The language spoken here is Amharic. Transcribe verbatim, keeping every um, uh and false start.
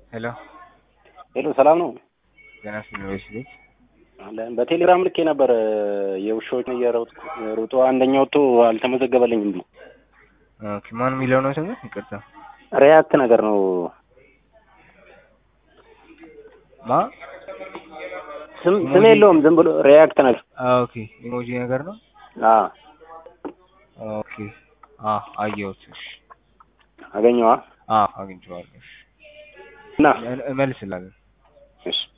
ሄሎ ሄሎ ሰላም ነው? ገና ስለወይስ ቤት አለን በቴሌግራም ልኬ ነበር የውሾችን እየሮጡ ሮጦ አንደኛ ወጥቶ አልተመዘገበልኝም ብሎ። ኦኬ ማን የሚለው ነው ስሙ? ይቅርታ ሪያክት ነገር ነው። ማ ስም ስም የለውም ዝም ብሎ ሪያክት ነገር። ኦኬ ኢሞጂ ነገር ነው። አዎ ኦኬ አ አየሁት። አገኘዋ? አዎ አግኝቼዋለሁ። እና እመልስልሃለሁ። እሺ